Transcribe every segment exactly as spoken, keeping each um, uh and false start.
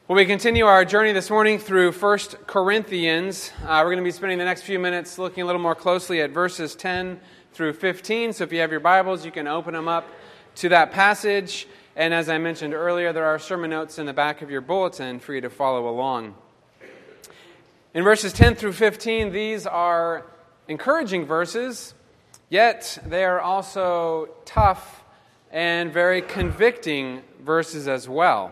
Well, we continue our journey this morning through First Corinthians. Uh, we're going to be spending the next few minutes looking a little more closely at verses ten through fifteen. So if you have your Bibles, you can open them up to that passage. And as I mentioned earlier, there are sermon notes in the back of your bulletin for you to follow along. In verses ten through fifteen, these are encouraging verses, yet they are also tough and very convicting verses as well.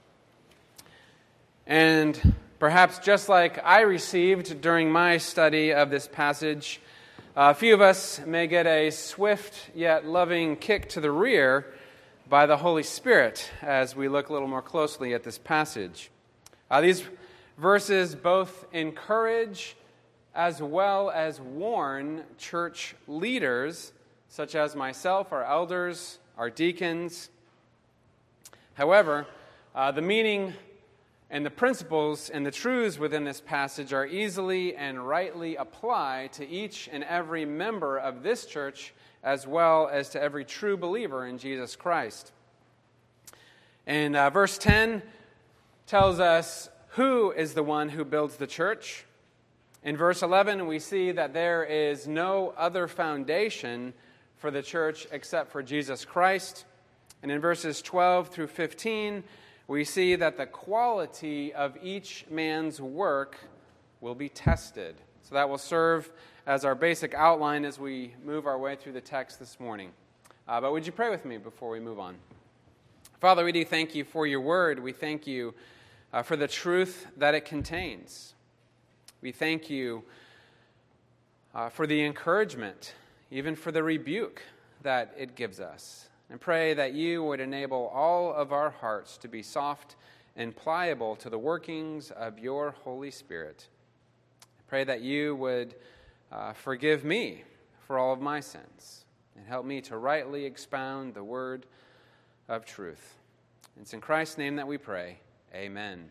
And perhaps just like I received during my study of this passage, a few of us may get a swift yet loving kick to the rear by the Holy Spirit as we look a little more closely at this passage. Uh, these verses both encourage as well as warn church leaders, such as myself, our elders, our deacons. However, uh, the meaning and the principles and the truths within this passage are easily and rightly applied to each and every member of this church, as well as to every true believer in Jesus Christ. And uh, verse ten tells us who is the one who builds the church. In verse eleven, we see that there is no other foundation for the church except for Jesus Christ. And in verses twelve through fifteen, we see that the quality of each man's work will be tested. So that will serve as our basic outline as we move our way through the text this morning. Uh, but would you pray with me before we move on? Father, we do thank you for your word. We thank you uh, for the truth that it contains. We thank you uh, for the encouragement, even for the rebuke that it gives us. And pray that you would enable all of our hearts to be soft and pliable to the workings of your Holy Spirit. I pray that you would uh, forgive me for all of my sins and help me to rightly expound the word of truth. It's in Christ's name that we pray. Amen.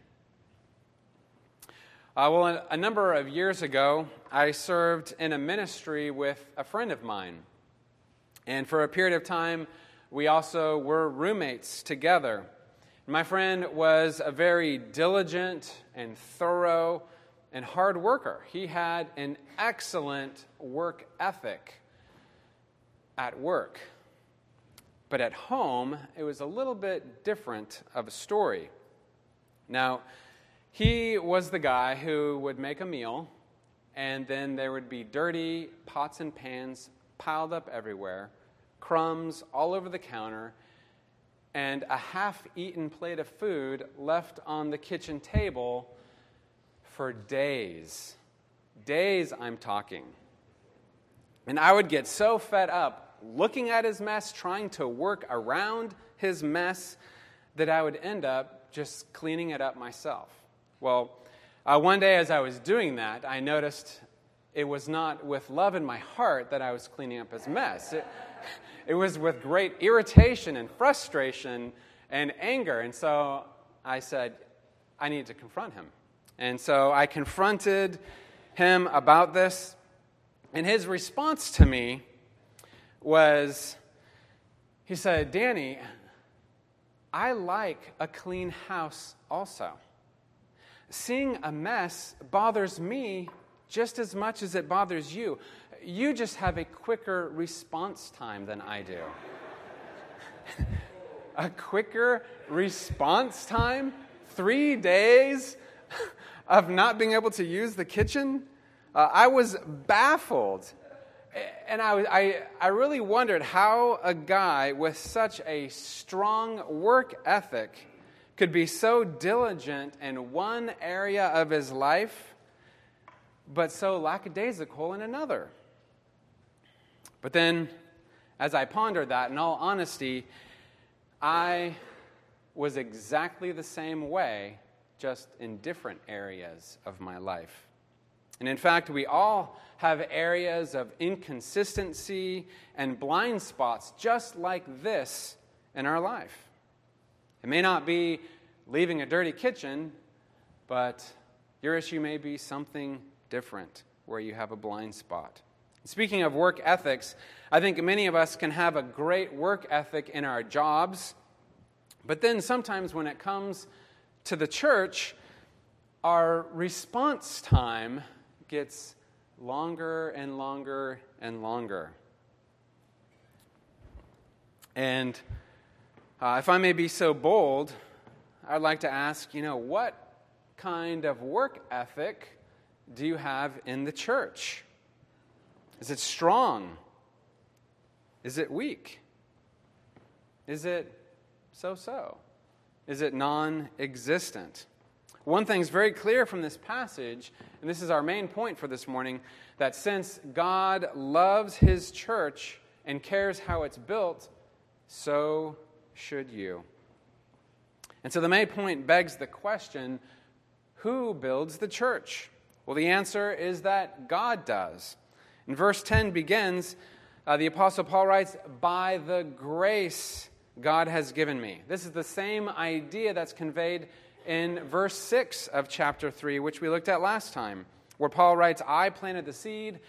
Uh, well, a, a number of years ago, I served in a ministry with a friend of mine. And for a period of time, we also were roommates together. My friend was a very diligent and thorough and hard worker. He had an excellent work ethic at work. But at home, it was a little bit different of a story. Now, he was the guy who would make a meal, and then there would be dirty pots and pans piled up everywhere, crumbs all over the counter, and a half-eaten plate of food left on the kitchen table for days. Days, I'm talking. And I would get so fed up looking at his mess, trying to work around his mess, that I would end up just cleaning it up myself. Well, uh, one day as I was doing that, I noticed it was not with love in my heart that I was cleaning up his mess. It, it was with great irritation and frustration and anger. And so I said, I need to confront him. And so I confronted him about this. And his response to me was, he said, Danny, I like a clean house also. Seeing a mess bothers me just as much as it bothers you. You just have a quicker response time than I do. A quicker response time? Three days of not being able to use the kitchen? Uh, I was baffled. And I, I, I really wondered how a guy with such a strong work ethic could be so diligent in one area of his life, but so lackadaisical in another. But then, as I pondered that, in all honesty, I was exactly the same way, just in different areas of my life. And in fact, we all have areas of inconsistency and blind spots just like this in our life. It may not be leaving a dirty kitchen, but your issue may be something different where you have a blind spot. Speaking of work ethics, I think many of us can have a great work ethic in our jobs, but then sometimes when it comes to the church, our response time gets longer and longer and longer. And uh, if I may be so bold, I'd like to ask, you know, what kind of work ethic do you have in the church? Is it strong? Is it weak? Is it so-so? Is it non-existent? One thing's very clear from this passage, and this is our main point for this morning, that since God loves his church and cares how it's built, so should you. And so the main point begs the question, who builds the church? Well, the answer is that God does. In verse ten begins, uh, the Apostle Paul writes, by the grace God has given me. This is the same idea that's conveyed in verse six of chapter three, which we looked at last time, where Paul writes, I planted the seed,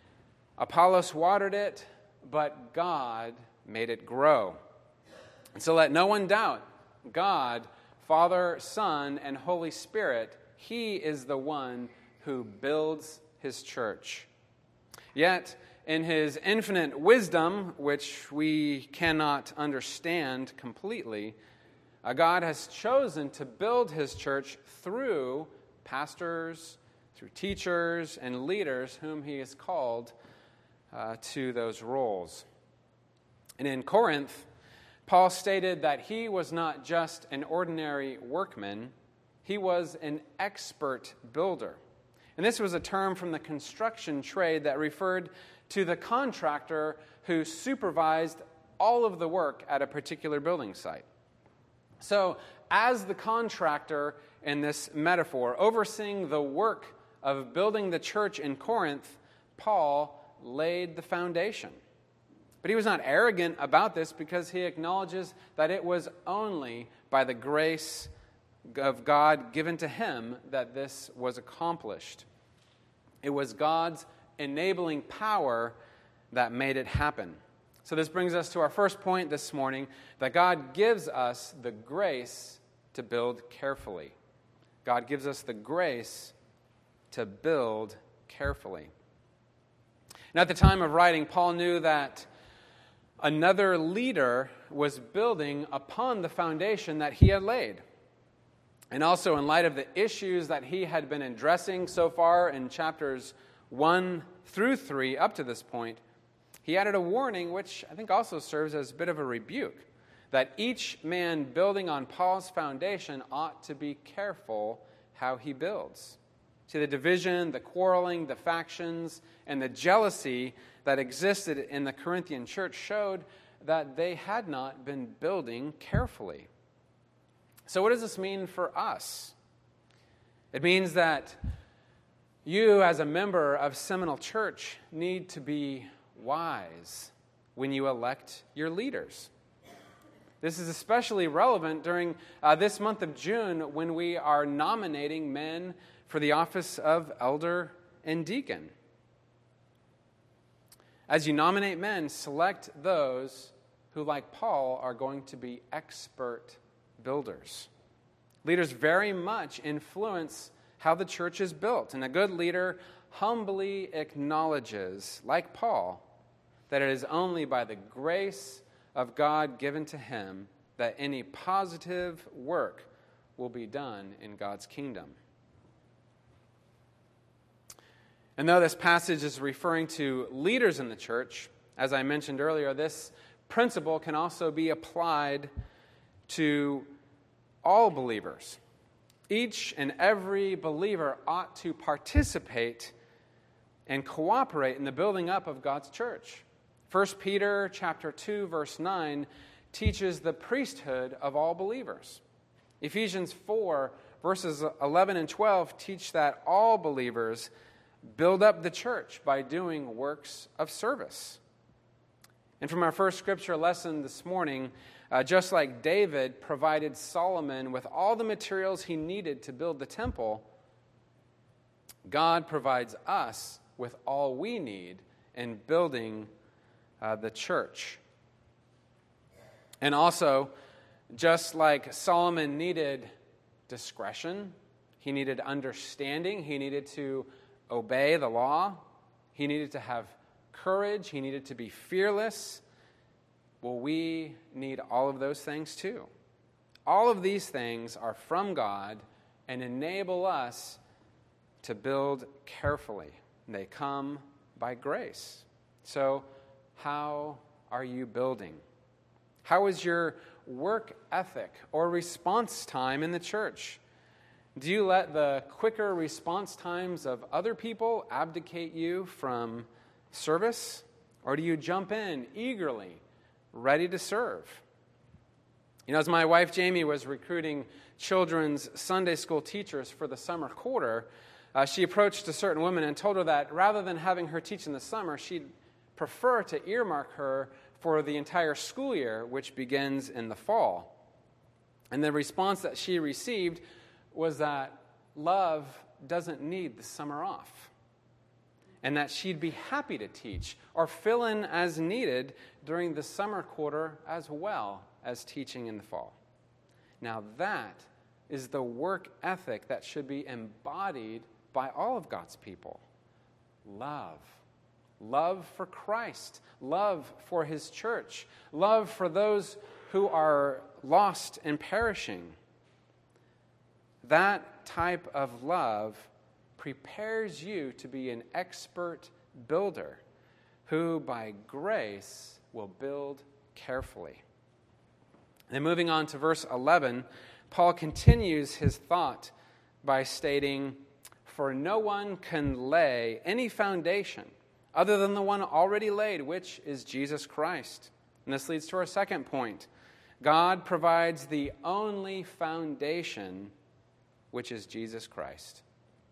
Apollos watered it, but God made it grow. And so let no one doubt, God, Father, Son, and Holy Spirit, he is the one who builds his church. Yet, in his infinite wisdom, which we cannot understand completely, uh, God has chosen to build his church through pastors, through teachers, and leaders whom he has called uh, to those roles. And in Corinth, Paul stated that he was not just an ordinary workman, he was an expert builder. And this was a term from the construction trade that referred to the contractor who supervised all of the work at a particular building site. So, as the contractor in this metaphor, overseeing the work of building the church in Corinth, Paul laid the foundation. But he was not arrogant about this because he acknowledges that it was only by the grace of God given to him that this was accomplished. It was God's enabling power that made it happen. So this brings us to our first point this morning, that God gives us the grace to build carefully. God gives us the grace to build carefully. And at the time of writing, Paul knew that another leader was building upon the foundation that he had laid. And also in light of the issues that he had been addressing so far in chapters one through three up to this point, he added a warning which I think also serves as a bit of a rebuke, that each man building on Paul's foundation ought to be careful how he builds. See, the division, the quarreling, the factions, and the jealousy that existed in the Corinthian church showed that they had not been building carefully. So what does this mean for us? It means that you, as a member of Seminole Church, need to be wise when you elect your leaders. This is especially relevant during uh, this month of June when we are nominating men for the office of elder and deacon. As you nominate men, select those who, like Paul, are going to be expert builders. Leaders very much influence how the church is built, and a good leader humbly acknowledges, like Paul, that it is only by the grace of God given to him that any positive work will be done in God's kingdom. And though this passage is referring to leaders in the church, as I mentioned earlier, this principle can also be applied to all believers. Each and every believer ought to participate and cooperate in the building up of God's church. First Peter chapter two, verse nine teaches the priesthood of all believers. Ephesians four, verses eleven and twelve teach that all believers build up the church by doing works of service. And from our first scripture lesson this morning, uh, just like David provided Solomon with all the materials he needed to build the temple, God provides us with all we need in building uh, the church. And also, just like Solomon needed discretion. He needed understanding. He needed to obey the law. He needed to have courage. He needed to be fearless. Well, we need all of those things too. All of these things are from God and enable us to build carefully. They come by grace. So, how are you building? How is your work ethic or response time in the church? Do you let the quicker response times of other people abdicate you from service? Or do you jump in eagerly, ready to serve? You know, as my wife Jamie was recruiting children's Sunday school teachers for the summer quarter, uh, she approached a certain woman and told her that rather than having her teach in the summer, she'd prefer to earmark her for the entire school year, which begins in the fall. And the response that she received was that love doesn't need the summer off, and that she'd be happy to teach or fill in as needed during the summer quarter as well as teaching in the fall. Now that is the work ethic that should be embodied by all of God's people. Love. Love for Christ. Love for His church. Love for those who are lost and perishing. That type of love prepares you to be an expert builder who, by grace, will build carefully. Then moving on to verse eleven, Paul continues his thought by stating, "For no one can lay any foundation other than the one already laid, which is Jesus Christ." And this leads to our second point. God provides the only foundation, which is Jesus Christ.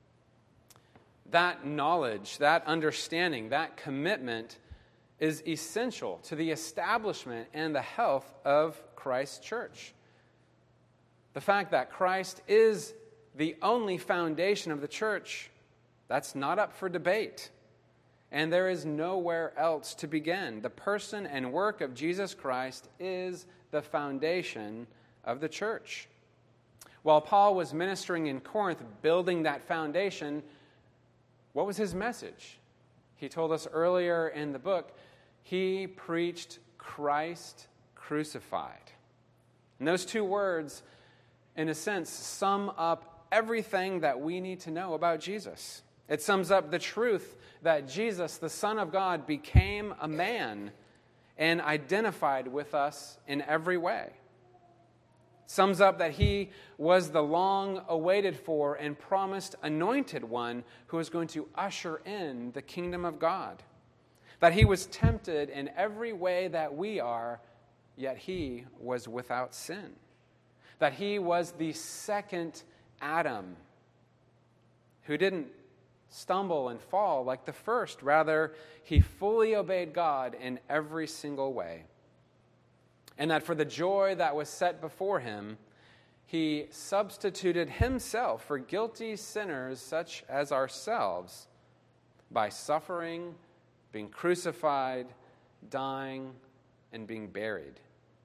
That knowledge, that understanding, that commitment is essential to the establishment and the health of Christ's church. The fact that Christ is the only foundation of the church, that's not up for debate. And there is nowhere else to begin. The person and work of Jesus Christ is the foundation of the church. While Paul was ministering in Corinth, building that foundation, what was his message? He told us earlier in the book, he preached Christ crucified. And those two words, in a sense, sum up everything that we need to know about Jesus. It sums up the truth that Jesus, the Son of God, became a man and identified with us in every way. It sums up that he was the long-awaited for and promised anointed one who was going to usher in the kingdom of God. That he was tempted in every way that we are, yet he was without sin. That he was the second Adam who didn't stumble and fall like the first. Rather, he fully obeyed God in every single way. And that for the joy that was set before him, he substituted himself for guilty sinners such as ourselves by suffering, being crucified, dying, and being buried.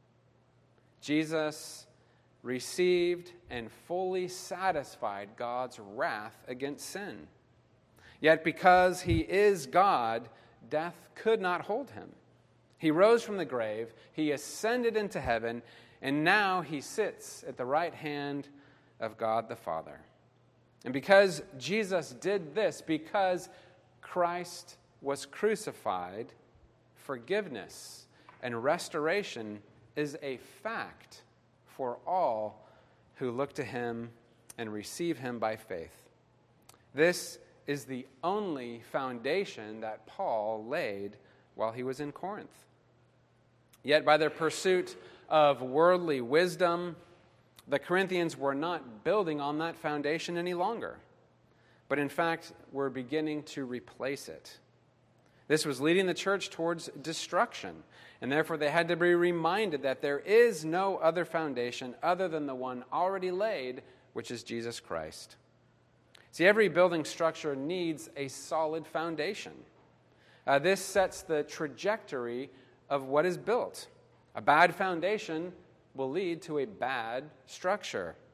Jesus received and fully satisfied God's wrath against sin. Yet because he is God, death could not hold him. He rose from the grave, he ascended into heaven, and now he sits at the right hand of God the Father. And because Jesus did this, because Christ was crucified, forgiveness and restoration is a fact for all who look to him and receive him by faith. This is the only foundation that Paul laid while he was in Corinth. Yet by their pursuit of worldly wisdom, the Corinthians were not building on that foundation any longer, but in fact were beginning to replace it. This was leading the church towards destruction, and therefore they had to be reminded that there is no other foundation other than the one already laid, which is Jesus Christ. See, every building structure needs a solid foundation. Uh, this sets the trajectory of what is built. A bad foundation will lead to a bad structure.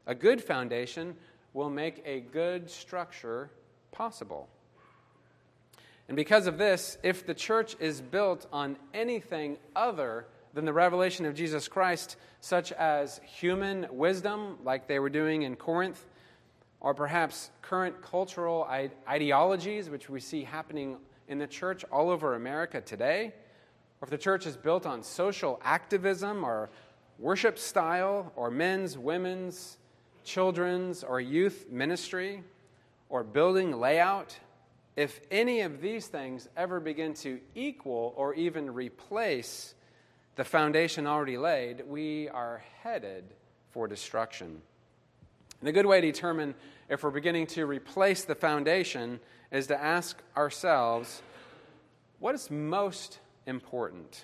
A good foundation will make a good structure possible. And because of this, if the church is built on anything other than the revelation of Jesus Christ, such as human wisdom, like they were doing in Corinth, or perhaps current cultural ideologies, which we see happening in the church all over America today, or if the church is built on social activism or worship style or men's, women's, children's, or youth ministry, or building layout, if any of these things ever begin to equal or even replace the foundation already laid, we are headed for destruction. And a good way to determine if we're beginning to replace the foundation is to ask ourselves, what is most important?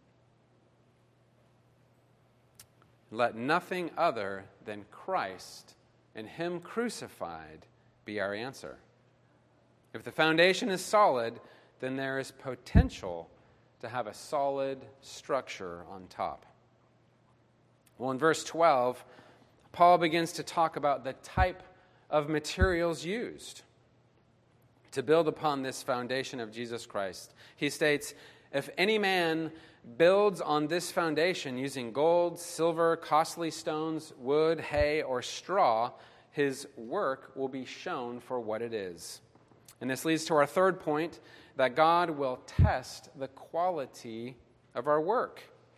Let nothing other than Christ and Him crucified be our answer. If the foundation is solid, then there is potential to have a solid structure on top. Well, in verse twelve, Paul begins to talk about the type of materials used to build upon this foundation of Jesus Christ. He states, if any man builds on this foundation using gold, silver, costly stones, wood, hay, or straw, his work will be shown for what it is. And this leads to our third point, that God will test the quality of our work.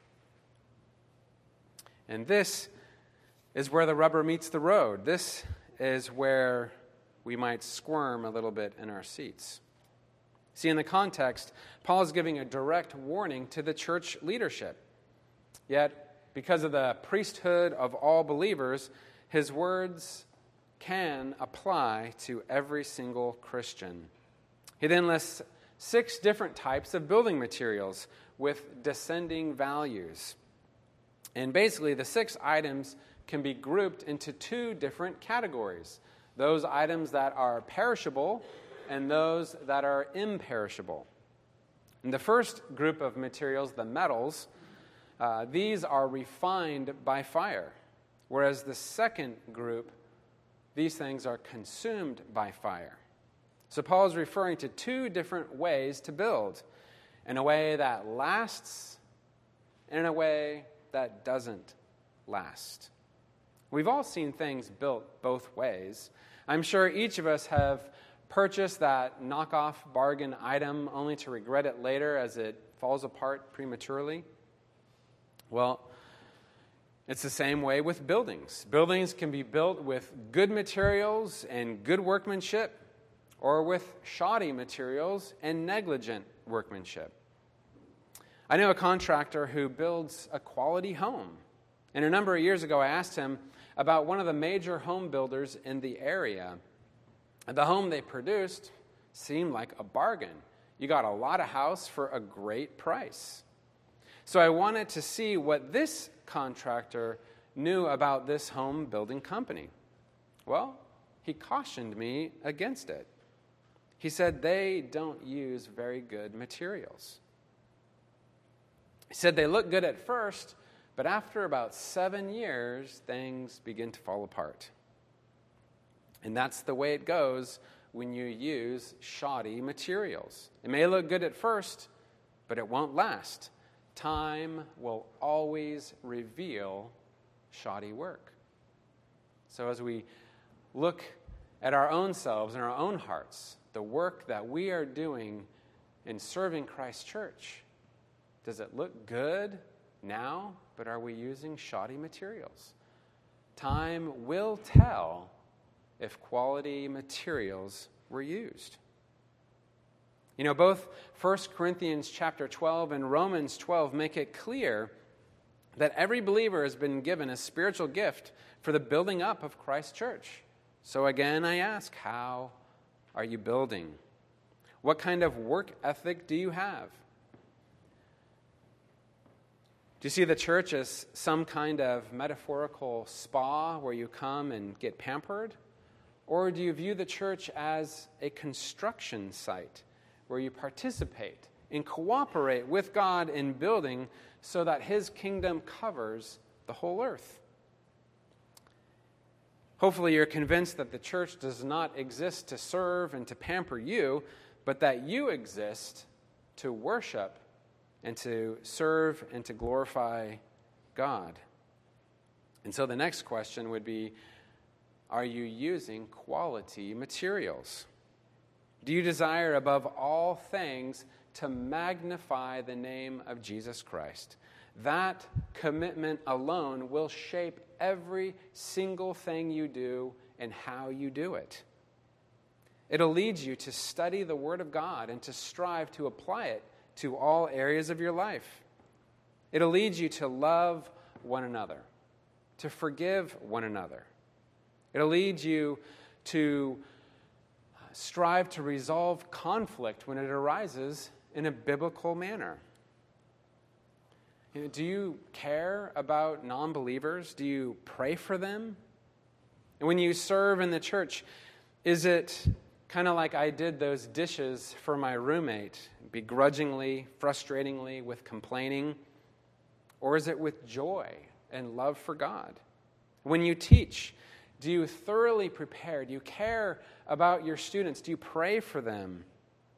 And this is where the rubber meets the road. This is where we might squirm a little bit in our seats. See, in the context, Paul is giving a direct warning to the church leadership. Yet, because of the priesthood of all believers, his words can apply to every single Christian. He then lists six different types of building materials with descending values. And basically, the six items can be grouped into two different categories. Those items that are perishable and those that are imperishable. In the first group of materials, the metals, uh, these are refined by fire. Whereas the second group, these things are consumed by fire. So Paul is referring to two different ways to build, in a way that lasts and in a way that doesn't last. We've all seen things built both ways. I'm sure each of us have purchased that knockoff bargain item only to regret it later as it falls apart prematurely. Well, it's the same way with buildings. Buildings can be built with good materials and good workmanship, or with shoddy materials and negligent workmanship. I know a contractor who builds a quality home. And a number of years ago, I asked him about one of the major home builders in the area. The home they produced seemed like a bargain. You got a lot of house for a great price. So I wanted to see what this contractor knew about this home building company. Well, he cautioned me against it. He said they don't use very good materials. He said they look good at first, but after about seven years, things begin to fall apart. And that's the way it goes when you use shoddy materials. It may look good at first, but it won't last. Time will always reveal shoddy work. So as we look at our own selves and our own hearts, the work that we are doing in serving Christ's church, does it look good now, but are we using shoddy materials? Time will tell if quality materials were used. You know, both First Corinthians chapter twelve and Romans twelve make it clear that every believer has been given a spiritual gift for the building up of Christ's church. So again, I ask, how are you building? What kind of work ethic do you have? Do you see the church as some kind of metaphorical spa where you come and get pampered? Or do you view the church as a construction site where you participate and cooperate with God in building so that His kingdom covers the whole earth? Hopefully you're convinced that the church does not exist to serve and to pamper you, but that you exist to worship and to serve and to glorify God. And so the next question would be, are you using quality materials? Do you desire above all things to magnify the name of Jesus Christ? That commitment alone will shape every single thing you do and how you do it. It'll lead you to study the Word of God and to strive to apply it to all areas of your life. It'll lead you to love one another, to forgive one another. It'll lead you to strive to resolve conflict when it arises in a biblical manner. You know, do you care about non-believers? Do you pray for them? And when you serve in the church, is it kind of like I did those dishes for my roommate, begrudgingly, frustratingly, with complaining? Or is it with joy and love for God? When you teach, do you thoroughly prepare? Do you care about your students? Do you pray for them?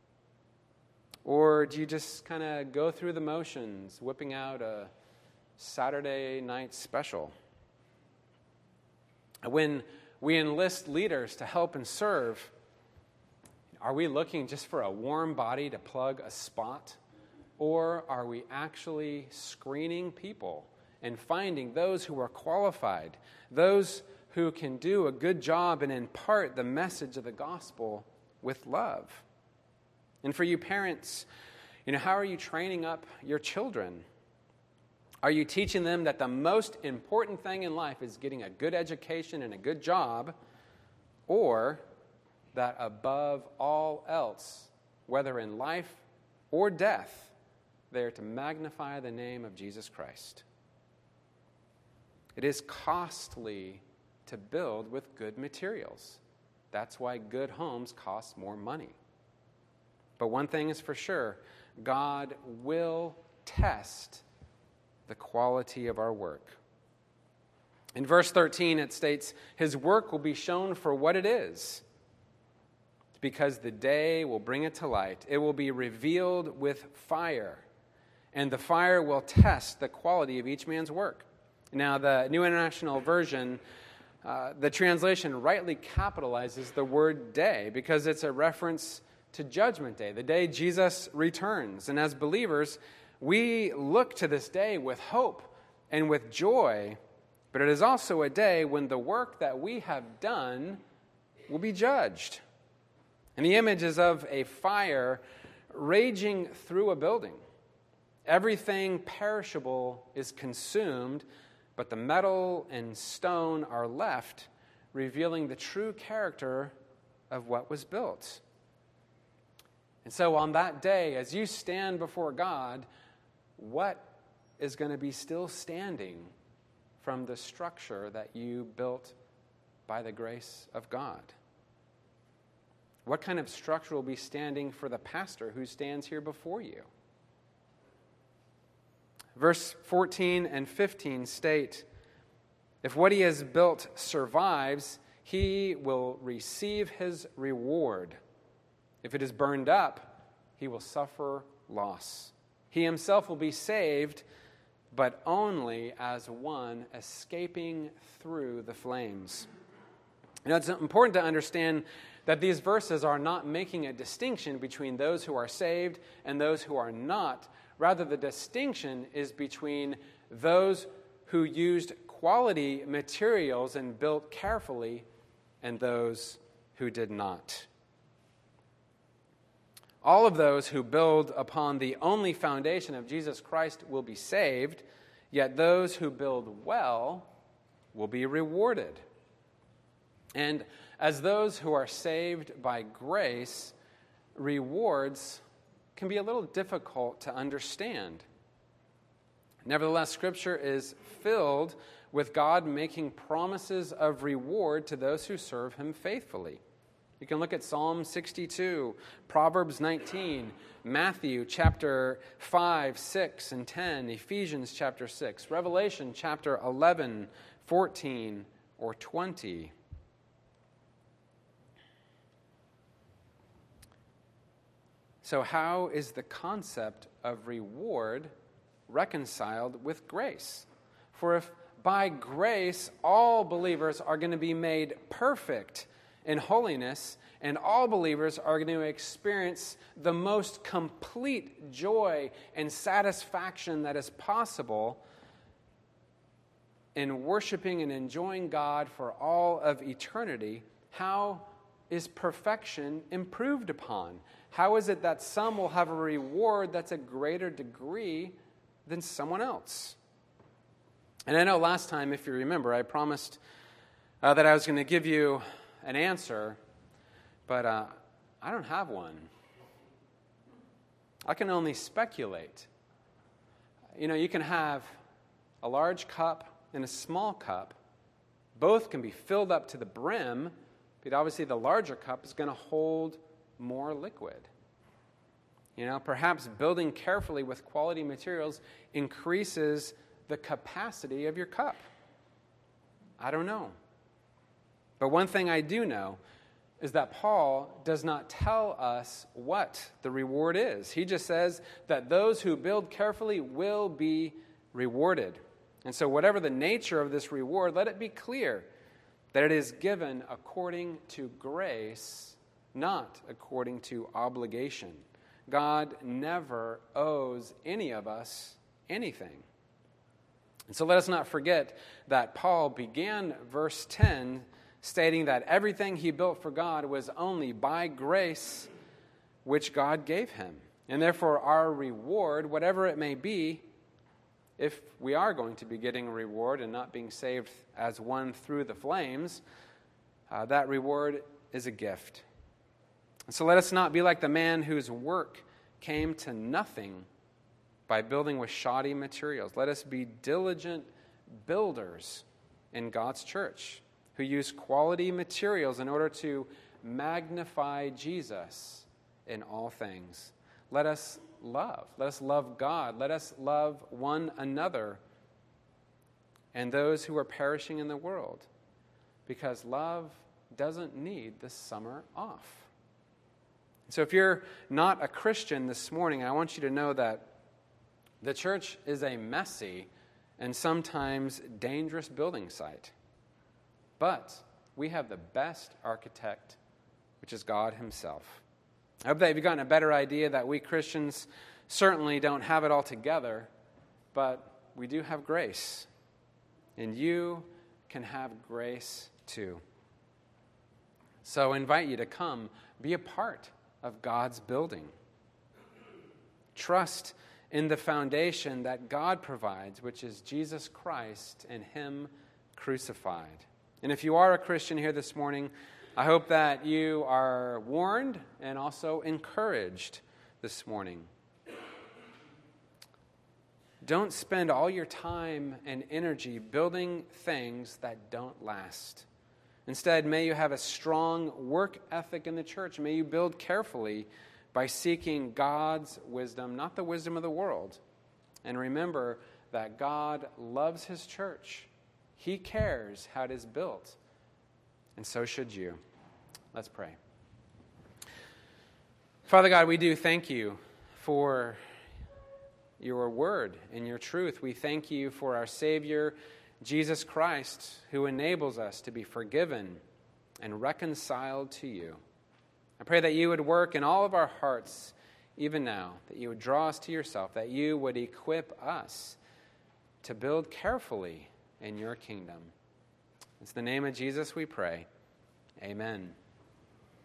Or do you just kind of go through the motions, whipping out a Saturday night special? When we enlist leaders to help and serve, are we looking just for a warm body to plug a spot? Or are we actually screening people and finding those who are qualified, those who can do a good job and impart the message of the gospel with love? And for you parents, you know, how are you training up your children? Are you teaching them that the most important thing in life is getting a good education and a good job, or that above all else, whether in life or death, they are to magnify the name of Jesus Christ? It is costly to build with good materials. That's why good homes cost more money. But one thing is for sure, God will test the quality of our work. In verse thirteen, it states, his work will be shown for what it is, because the day will bring it to light. It will be revealed with fire, and the fire will test the quality of each man's work. Now, the New International Version, uh, the translation rightly capitalizes the word day because it's a reference to Judgment Day, the day Jesus returns. And as believers, we look to this day with hope and with joy, but it is also a day when the work that we have done will be judged. And the image is of a fire raging through a building. Everything perishable is consumed, but the metal and stone are left, revealing the true character of what was built. And so on that day, as you stand before God, what is going to be still standing from the structure that you built by the grace of God? What kind of structure will be standing for the pastor who stands here before you? Verse fourteen and fifteen state, if what he has built survives, he will receive his reward. If it is burned up, he will suffer loss. He himself will be saved, but only as one escaping through the flames. You know, it's important to understand that these verses are not making a distinction between those who are saved and those who are not. Rather, the distinction is between those who used quality materials and built carefully and those who did not. All of those who build upon the only foundation of Jesus Christ will be saved, yet those who build well will be rewarded. And as those who are saved by grace, rewards can be a little difficult to understand. Nevertheless, Scripture is filled with God making promises of reward to those who serve Him faithfully. You can look at Psalm sixty-two, Proverbs nineteen, Matthew chapter five, six, and ten, Ephesians chapter six, Revelation chapter eleven, fourteen, or twenty. So how is the concept of reward reconciled with grace? For if by grace all believers are going to be made perfect in holiness, and all believers are going to experience the most complete joy and satisfaction that is possible in worshiping and enjoying God for all of eternity, how is perfection improved upon? How is it that some will have a reward that's a greater degree than someone else? And I know last time, if you remember, I promised uh, that I was going to give you an answer, but uh, I don't have one. I can only speculate. You know, you can have a large cup and a small cup. Both can be filled up to the brim, but obviously the larger cup is going to hold more liquid. You know, perhaps building carefully with quality materials increases the capacity of your cup. I don't know. But one thing I do know is that Paul does not tell us what the reward is. He just says that those who build carefully will be rewarded. And so whatever the nature of this reward, let it be clear that it is given according to grace, not according to obligation. God never owes any of us anything. And so let us not forget that Paul began verse ten stating that everything he built for God was only by grace which God gave him. And therefore our reward, whatever it may be, if we are going to be getting a reward and not being saved as one through the flames, uh, that reward is a gift. And so let us not be like the man whose work came to nothing by building with shoddy materials. Let us be diligent builders in God's church who use quality materials in order to magnify Jesus in all things. Let us love. Let us love God. Let us love one another and those who are perishing in the world, because love doesn't need the summer off. So if you're not a Christian this morning, I want you to know that the church is a messy and sometimes dangerous building site. But we have the best architect, which is God himself. I hope that you've gotten a better idea that we Christians certainly don't have it all together, but we do have grace. And you can have grace too. So I invite you to come be a part of God's building. Trust in the foundation that God provides, which is Jesus Christ and him crucified. And if you are a Christian here this morning, I hope that you are warned and also encouraged this morning. Don't spend all your time and energy building things that don't last. Instead, may you have a strong work ethic in the church. May you build carefully by seeking God's wisdom, not the wisdom of the world. And remember that God loves his church. He cares how it is built, and so should you. Let's pray. Father God, we do thank you for your word and your truth. We thank you for our Savior, Jesus Christ, who enables us to be forgiven and reconciled to you. I pray that you would work in all of our hearts even now, that you would draw us to yourself, that you would equip us to build carefully in your kingdom. It's the name of Jesus we pray. Amen.